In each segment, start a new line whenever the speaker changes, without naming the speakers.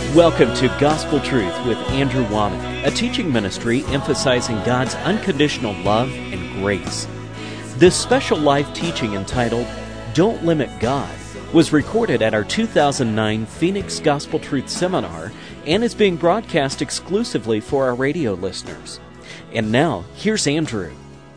Welcome to Gospel Truth with Andrew Womack, a teaching ministry emphasizing God's unconditional love and grace. This special live teaching entitled, Don't Limit God, was recorded at our 2009 Phoenix Gospel Truth Seminar and is being broadcast exclusively for our radio listeners. And now, here's Andrew.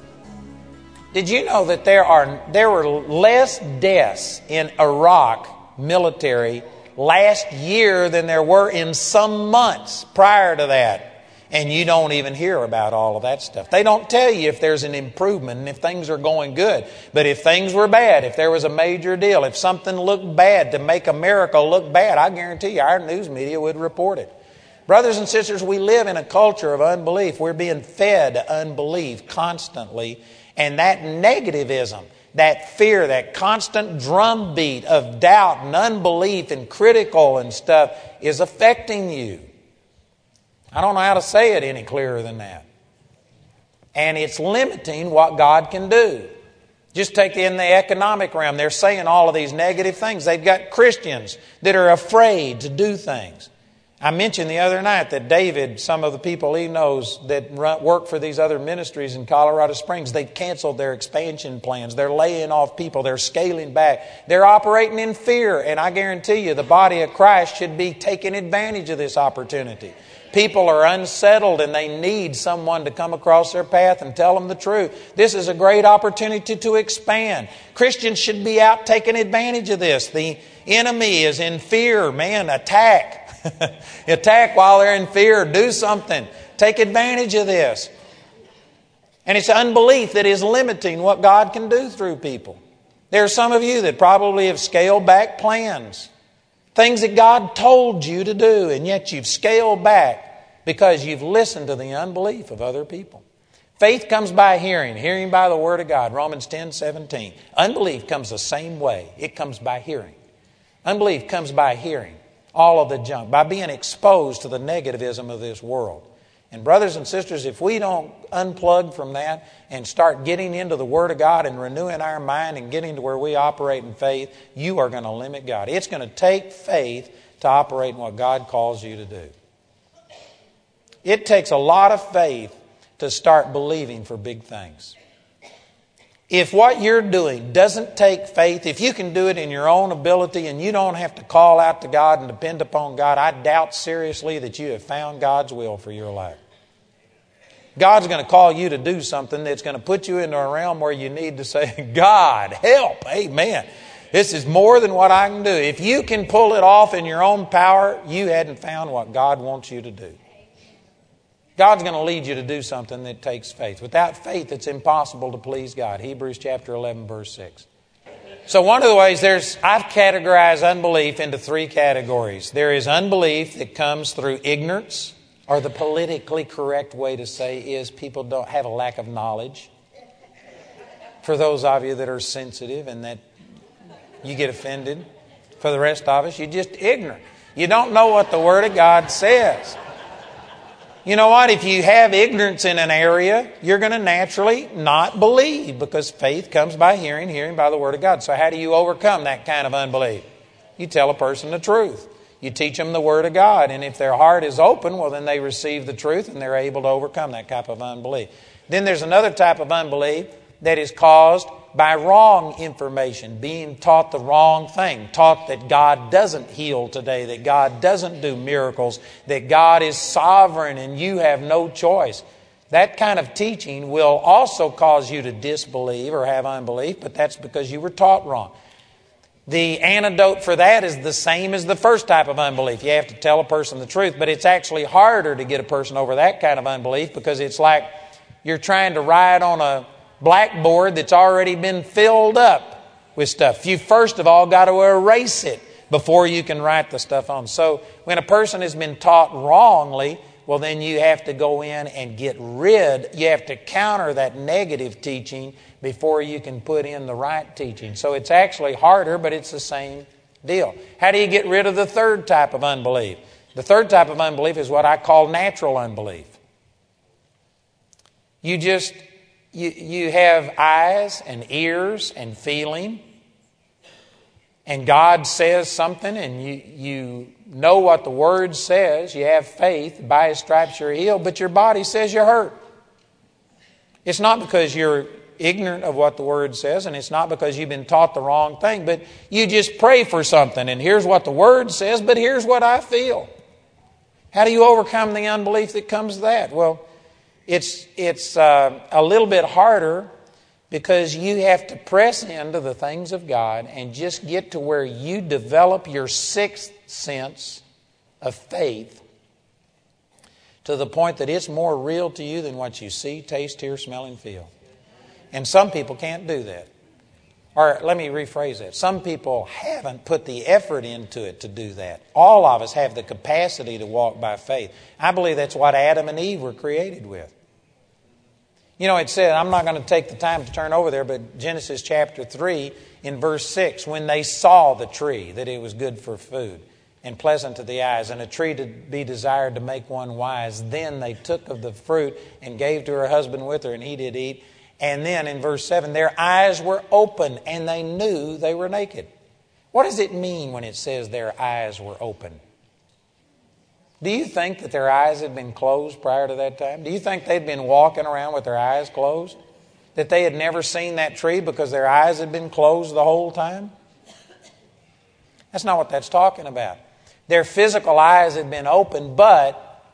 Did you know that there were less deaths in Iraq military last year than there were in some months prior to that? And you don't even hear about all of that stuff. They don't tell you if there's an improvement and if things are going good. But if things were bad, if there was a major deal, if something looked bad to make America look bad, I guarantee you our news media would report it. Brothers and sisters, we live in a culture of unbelief. We're being fed unbelief constantly. And that negativism, that fear, that constant drumbeat of doubt and unbelief and critical and stuff is affecting you. I don't know how to say it any clearer than that. And it's limiting what God can do. Just take in the economic realm. They're saying all of these negative things. They've got Christians that are afraid to do things. I mentioned the other night that David, some of the people he knows that work for these other ministries in Colorado Springs, they've canceled their expansion plans. They're laying off people. They're scaling back. They're operating in fear. And I guarantee you the body of Christ should be taking advantage of this opportunity. People are unsettled and they need someone to come across their path and tell them the truth. This is a great opportunity to expand. Christians should be out taking advantage of this. The enemy is in fear. Man, attack. Attack while they're in fear. Do something. Take advantage of this. And it's unbelief that is limiting what God can do through people. There are some of you that probably have scaled back plans. Things that God told you to do, and yet you've scaled back because you've listened to the unbelief of other people. Faith comes by hearing, hearing by the Word of God. Romans 10:17. Unbelief comes the same way. It comes by hearing. Unbelief comes by hearing all of the junk, by being exposed to the negativism of this world. And brothers and sisters, if we don't unplug from that and start getting into the Word of God and renewing our mind and getting to where we operate in faith, you are going to limit God. It's going to take faith to operate in what God calls you to do. It takes a lot of faith to start believing for big things. If what you're doing doesn't take faith, if you can do it in your own ability and you don't have to call out to God and depend upon God, I doubt seriously that you have found God's will for your life. God's going to call you to do something that's going to put you into a realm where you need to say, God, help, amen. This is more than what I can do. If you can pull it off in your own power, you hadn't found what God wants you to do. God's going to lead you to do something that takes faith. Without faith, it's impossible to please God. Hebrews chapter 11, verse 6. So one of the ways I've categorized unbelief into three categories. There is unbelief that comes through ignorance, or the politically correct way to say is people don't have a lack of knowledge. For those of you that are sensitive and that you get offended. For the rest of us, you're just ignorant. You don't know what the Word of God says. You know what? If you have ignorance in an area, you're going to naturally not believe because faith comes by hearing, hearing by the Word of God. So how do you overcome that kind of unbelief? You tell a person the truth. You teach them the Word of God. And if their heart is open, well, then they receive the truth and they're able to overcome that type of unbelief. Then there's another type of unbelief that is caused by wrong information, being taught the wrong thing, taught that God doesn't heal today, that God doesn't do miracles, that God is sovereign and you have no choice. That kind of teaching will also cause you to disbelieve or have unbelief, but that's because you were taught wrong. The antidote for that is the same as the first type of unbelief. You have to tell a person the truth, but it's actually harder to get a person over that kind of unbelief because it's like you're trying to write on a blackboard that's already been filled up with stuff. You first of all got to erase it before you can write the stuff on. So when a person has been taught wrongly, well then you have to go in and you have to counter that negative teaching before you can put in the right teaching. So it's actually harder, but it's the same deal. How do you get rid of the third type of unbelief? The third type of unbelief is what I call natural unbelief. You have eyes and ears and feeling, and God says something and you know what the Word says, you have faith, by His stripes you're healed, but your body says you're hurt. It's not because you're ignorant of what the Word says, and it's not because you've been taught the wrong thing, but you just pray for something, and here's what the Word says, but here's what I feel. How do you overcome the unbelief that comes to that? Well, it's a little bit harder because you have to press into the things of God and just get to where you develop your sixth sense of faith to the point that it's more real to you than what you see, taste, hear, smell, and feel. And some people can't do that. Or let me rephrase that. Some people haven't put the effort into it to do that. All of us have the capacity to walk by faith. I believe that's what Adam and Eve were created with. You know, it said, I'm not going to take the time to turn over there, but Genesis chapter 3 in verse 6, when they saw the tree, that it was good for food and pleasant to the eyes, and a tree to be desired to make one wise, then they took of the fruit and gave to her husband with her, and he did eat. And then in verse 7, their eyes were open and they knew they were naked. What does it mean when it says their eyes were open? Do you think that their eyes had been closed prior to that time? Do you think they'd been walking around with their eyes closed? That they had never seen that tree because their eyes had been closed the whole time? That's not what that's talking about. Their physical eyes had been opened, but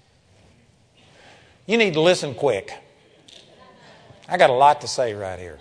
you need to listen quick. I got a lot to say right here.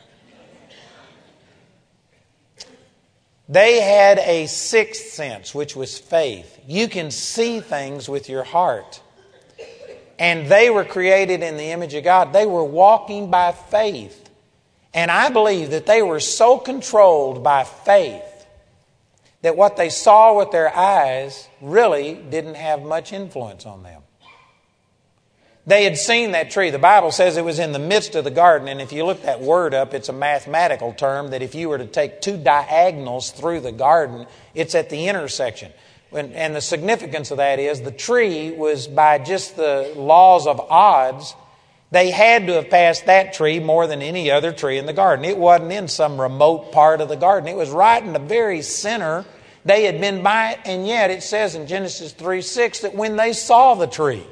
They had a sixth sense, which was faith. You can see things with your heart. And they were created in the image of God. They were walking by faith. And I believe that they were so controlled by faith that what they saw with their eyes really didn't have much influence on them. They had seen that tree. The Bible says it was in the midst of the garden, and if you look that word up, it's a mathematical term that if you were to take two diagonals through the garden, it's at the intersection. And the significance of that is the tree was, by just the laws of odds, they had to have passed that tree more than any other tree in the garden. It wasn't in some remote part of the garden. It was right in the very center. They had been by it, and yet it says in Genesis 3:6 that when they saw the tree,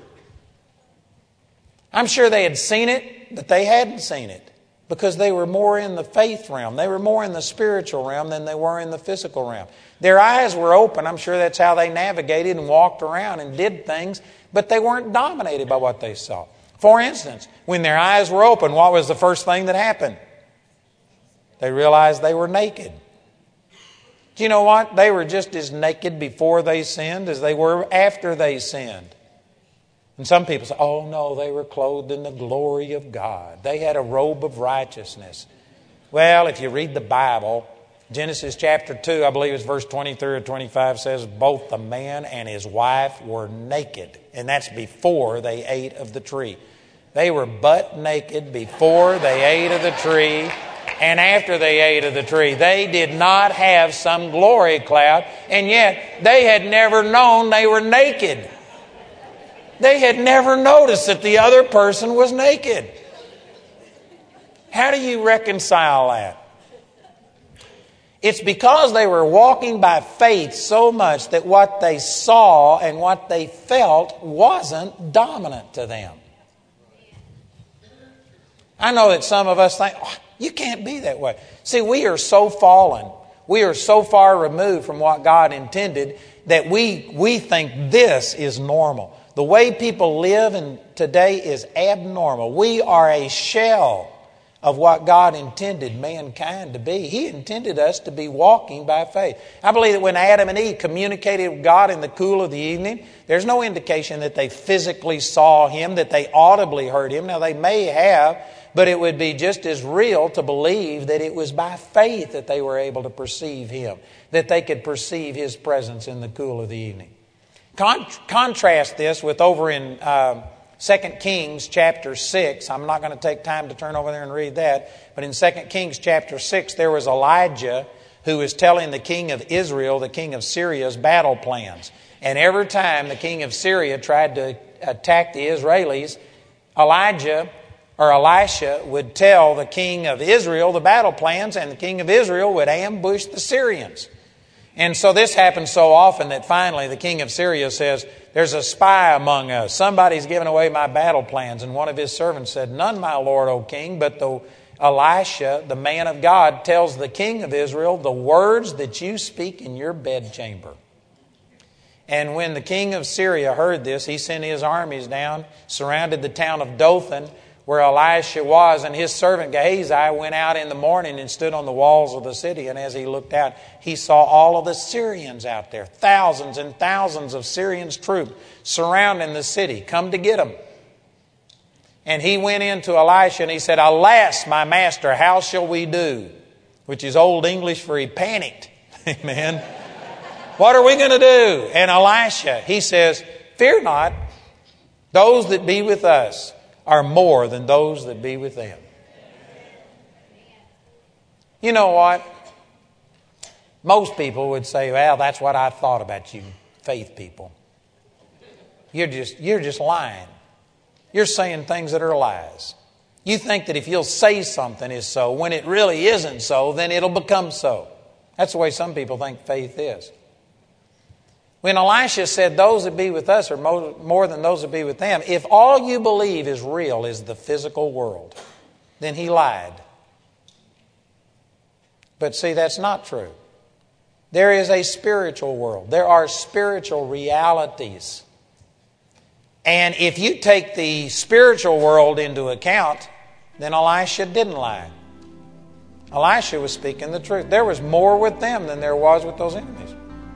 I'm sure they had seen it, but they hadn't seen it because they were more in the faith realm. They were more in the spiritual realm than they were in the physical realm. Their eyes were open. I'm sure that's how they navigated and walked around and did things, but they weren't dominated by what they saw. For instance, when their eyes were open, what was the first thing that happened? They realized they were naked. Do you know what? They were just as naked before they sinned as they were after they sinned. And some people say, oh no, they were clothed in the glory of God. They had a robe of righteousness. Well, if you read the Bible, Genesis chapter 2, I believe it's verse 23 or 25, says both the man and his wife were naked. And that's before they ate of the tree. They were butt naked before they ate of the tree and after they ate of the tree. They did not have some glory cloud, and yet they had never known they were naked. They had never noticed that the other person was naked. How do you reconcile that? It's because they were walking by faith so much that what they saw and what they felt wasn't dominant to them. I know that some of us think, oh, you can't be that way. See, we are so fallen. We are so far removed from what God intended that we think this is normal. The way people live today is abnormal. We are a shell of what God intended mankind to be. He intended us to be walking by faith. I believe that when Adam and Eve communicated with God in the cool of the evening, there's no indication that they physically saw Him, that they audibly heard Him. Now, they may have, but it would be just as real to believe that it was by faith that they were able to perceive Him, that they could perceive His presence in the cool of the evening. Contrast this with over in 2 Kings chapter 6. I'm not going to take time to turn over there and read that. But in 2 Kings chapter 6, there was Elijah who was telling the king of Israel, the king of Syria's battle plans. And every time the king of Syria tried to attack the Israelis, Elisha would tell the king of Israel the battle plans, and the king of Israel would ambush the Syrians. And so this happens so often that finally the king of Syria says, there's a spy among us. Somebody's given away my battle plans. And one of his servants said, none, my lord, O king, but Elisha, the man of God, tells the king of Israel the words that you speak in your bedchamber. And when the king of Syria heard this, he sent his armies down, surrounded the town of Dothan, where Elisha was, and his servant Gehazi went out in the morning and stood on the walls of the city. And as he looked out, he saw all of the Syrians out there, thousands and thousands of Syrians' troops surrounding the city, come to get him. And he went in to Elisha and he said, alas, my master, how shall we do? Which is Old English for he panicked. Amen. What are we going to do? And Elisha, he says, fear not, those that be with us are more than those that be with them. You know what? Most people would say, well, that's what I thought about you faith people. You're just lying. You're saying things that are lies. You think that if you'll say something is so, when it really isn't so, then it'll become so. That's the way some people think faith is. When Elisha said those that be with us are more than those that be with them, if all you believe is real is the physical world, then he lied. But see, that's not true. There is a spiritual world. There are spiritual realities. And if you take the spiritual world into account, then Elisha didn't lie. Elisha was speaking the truth. There was more with them than there was with those enemies.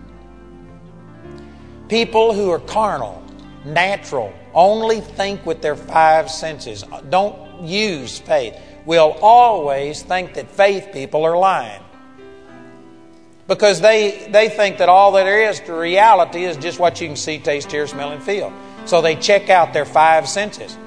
People who are carnal, natural, only think with their five senses, don't use faith, will always think that faith people are lying. Because they think that all that there is to reality is just what you can see, taste, hear, smell, and feel. So they check out their five senses.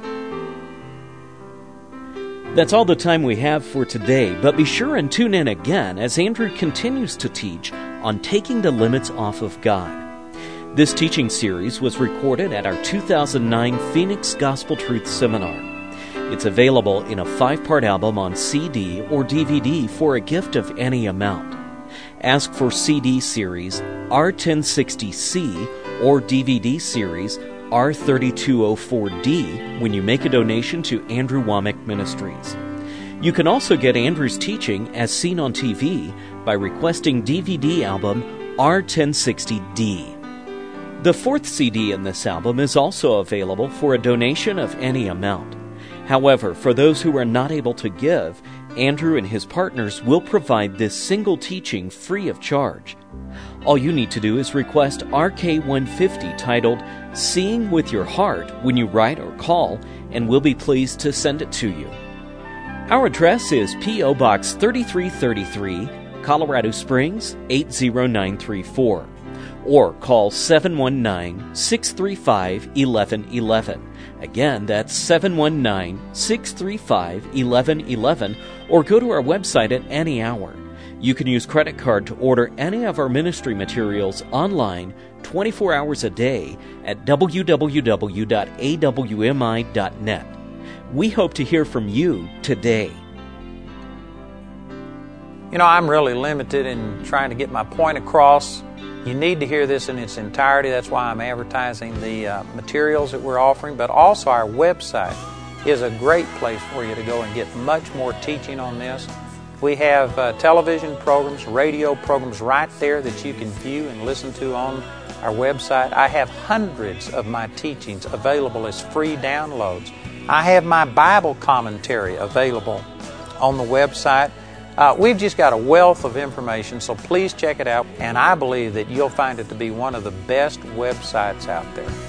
That's all the time we have for today, but be sure and tune in again as Andrew continues to teach on taking the limits off of God. This teaching series was recorded at our 2009 Phoenix Gospel Truth Seminar. It's available in a 5-part album on CD or DVD for a gift of any amount. Ask for CD series R1060C or DVD series R3204D when you make a donation to Andrew Wommack Ministries. You can also get Andrew's teaching as seen on TV by requesting DVD album R1060D. The 4th CD in this album is also available for a donation of any amount. However, for those who are not able to give, Andrew and his partners will provide this single teaching free of charge. All you need to do is request RK150 titled Seeing with Your Heart when you write or call, and we'll be pleased to send it to you. Our address is P.O. Box 3333, Colorado Springs 80934. Or call 719-635-1111. Again, that's 719-635-1111, or go to our website at any hour. You can use credit card to order any of our ministry materials online 24 hours a day at www.awmi.net. We hope to hear from you today.
You know, I'm really limited in trying to get my point across. You need to hear this in its entirety. That's why I'm advertising the materials that we're offering. But also our website is a great place for you to go and get much more teaching on this. We have television programs, radio programs right there that you can view and listen to on our website. I have hundreds of my teachings available as free downloads. I have my Bible commentary available on the website. We've just got a wealth of information, so please check it out. And I believe that you'll find it to be one of the best websites out there.